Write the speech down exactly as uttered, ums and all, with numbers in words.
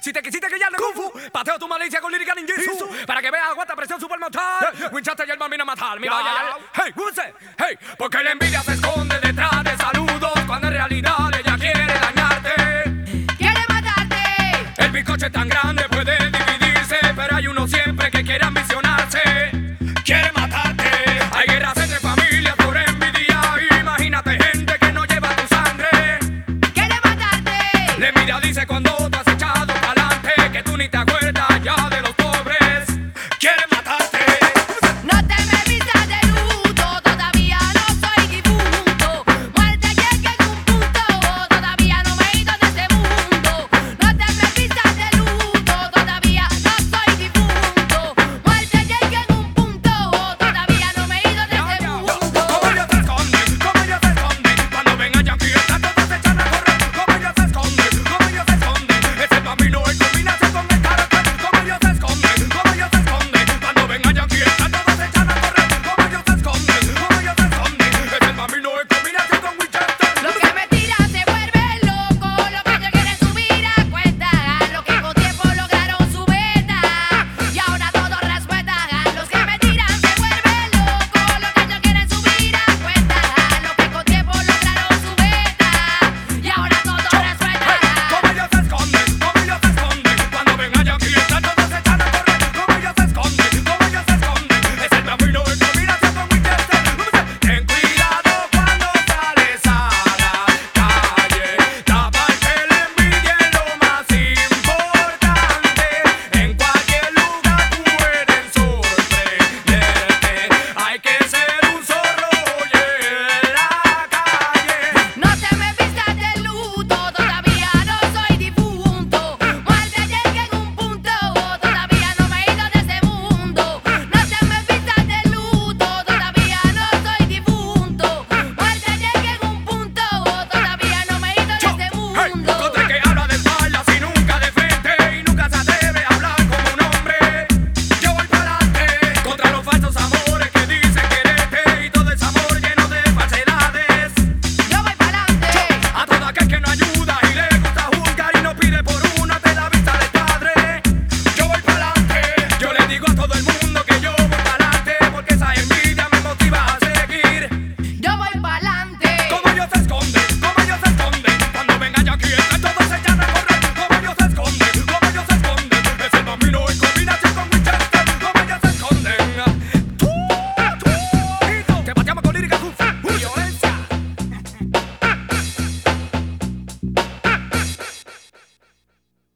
Si te quisiste que ya de Kung Fu, pateo tu malicia con lírica ninjitsu. Para que veas aguanta presión super mortal. Winchester y el man vino a matar. Mi vaya, hey, Wuse, hey. Porque la envidia se esconde detrás de saludos, cuando en realidad ella quiere dañarte. ¡Quiere matarte! El bizcocho es tan grande, puede dividirse, pero hay uno siempre que quiere ambicionarse. Quiere matarte. Hay guerras entre familias por envidia. Imagínate gente que no lleva tu sangre. ¡Quiere matarte! La envidia dice cuando tú